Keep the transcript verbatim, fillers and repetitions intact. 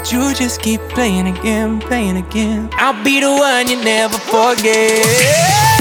but you just keep playing again, playing again. I'll be the one you never forget.